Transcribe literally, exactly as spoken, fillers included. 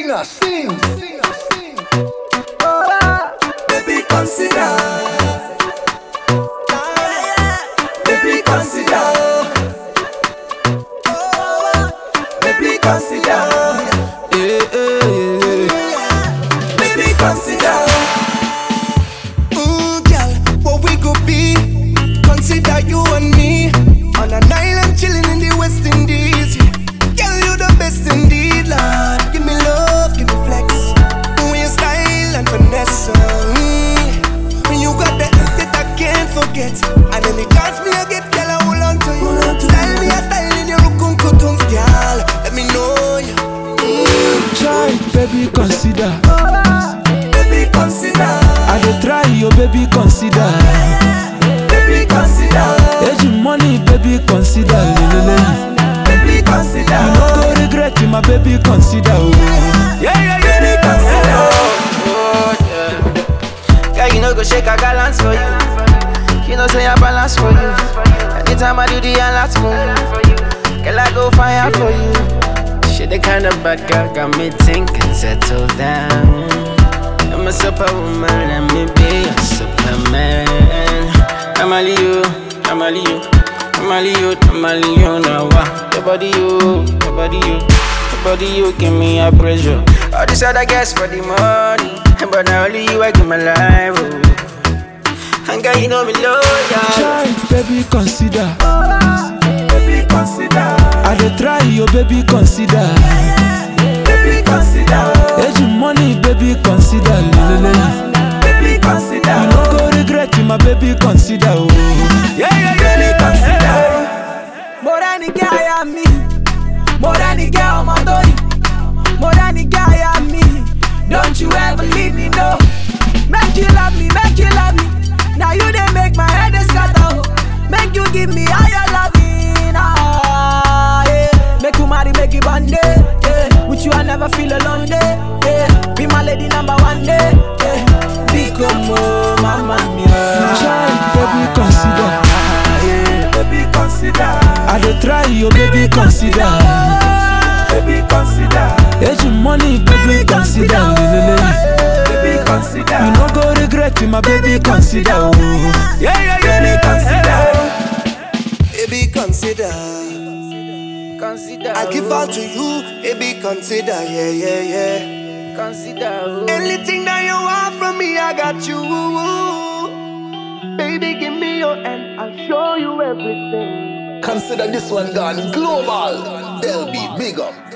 Singer, sing, singer, sing. Baby, consider. Baby, consider. Baby, consider. Yeah, yeah, yeah. Baby, consider. Ooh, girl, what we could be. Consider you and me on an island chilling in the West Indies. Girl, you the best indeed, Lord. Give me love, give me flex. With your style and finesse. Mm. When you got that that I can't forget. And then it chance me I get, girl, I hold on to you. Style me a style in your rukun kutuns, girl. Let me know you. Mm. Try, baby, consider. Baby, consider. I dey try, yo, baby, consider. Baby, consider. Age money, baby, consider. Lelele. Baby, consider. You no go regret it, my baby, consider. Oh. Yeah, yeah, yeah. Baby, consider. Oh, yeah. Girl, you know go shake a balance for you. You know say I balance for you. Anytime I do the last move, girl, I go fire for you. She the kind of bad girl got me thinking, settle down. I'm a superwoman, let me be a superman. I'm only you, I'm only you, I'm only you, I'm only you now. Your body you, your body you, your body you give me a pressure. All this other guys for the money, but now only you I give my life. Oh. And girl, you know me loyal. Try, baby, consider. Baby, consider. I dey try, yo, baby, consider. Baby, consider. Age money, baby, consider. Lelele. Baby, consider. You no go regret it, my baby, consider. Oh. Yeah, yeah, yeah. Baby, consider. More than the guy I'm me. More than the girl I'm Dori. More than the guy I'm me. Don't you ever leave me, no. Make you love me, make you love me. Now you they make my head scatter. Make you give me higher loving. Ah, yeah. Make you marry, make you bond day. Yeah. With you I never feel alone day. Yeah. Be my lady number one day. Yeah. Be como mama mia. Try, baby, consider. Yeah, baby, consider. I dey try, yo, baby, consider. Baby, consider. Age money, baby, consider. Lelele. Baby, consider. You no go regret it, my baby, consider. Oh. Yeah, yeah, yeah. Baby, consider. Baby, consider. Consider. I give all to you. Baby, consider. Yeah, yeah, yeah. Consider. Oh. Anything that you want from me, I got you. Baby, give me your hand. I'll show you everything. Consider this one gone global. They'll be big up.